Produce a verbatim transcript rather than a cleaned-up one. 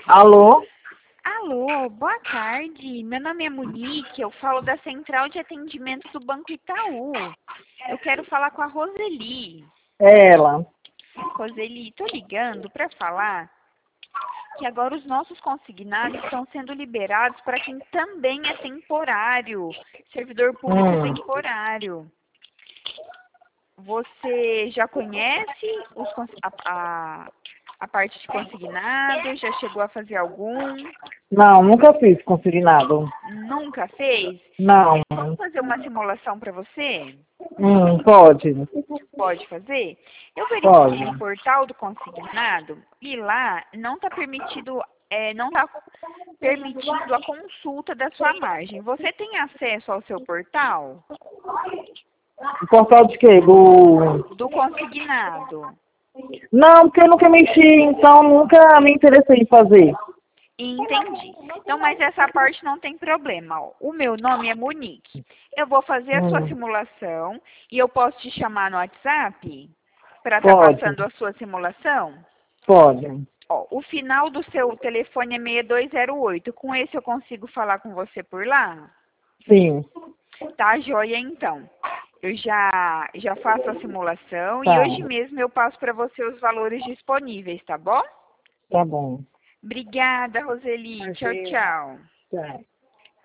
Alô? Alô, boa tarde. Meu nome é Monique, eu falo da Central de Atendimento do Banco Itaú. Eu quero falar com a Roseli. É ela. Roseli, tô ligando para falar que agora os nossos consignados estão sendo liberados para quem também é temporário, servidor público Hum. temporário. Você já conhece os, cons- a, a, a parte de consignado? Já chegou a fazer algum? Não, nunca fiz consignado. Nunca fez? Não. Posso fazer uma simulação para você? Hum, pode. Pode fazer? Eu verifiquei no Pode. portal do consignado e lá não está permitido, é, não está permitindo a consulta da sua margem. Você tem acesso ao seu portal O portal de quê? Do... do consignado? Não, porque eu nunca mexi, então nunca me interessei em fazer. Entendi. Então, mas essa parte não tem problema. Ó. O meu nome é Monique. Eu vou fazer a sua Hum, simulação e eu posso te chamar no WhatsApp para estar pode. passando a sua simulação? Pode. Ó, o final do seu telefone é seis dois zero oito. Com esse eu consigo falar com você por lá? Sim. Tá, joia, então. Eu já, já faço a simulação e Tá. hoje mesmo eu passo para você os valores disponíveis, tá bom? Tá bom. Obrigada, Roseli. Tchau, tchau. Tchau.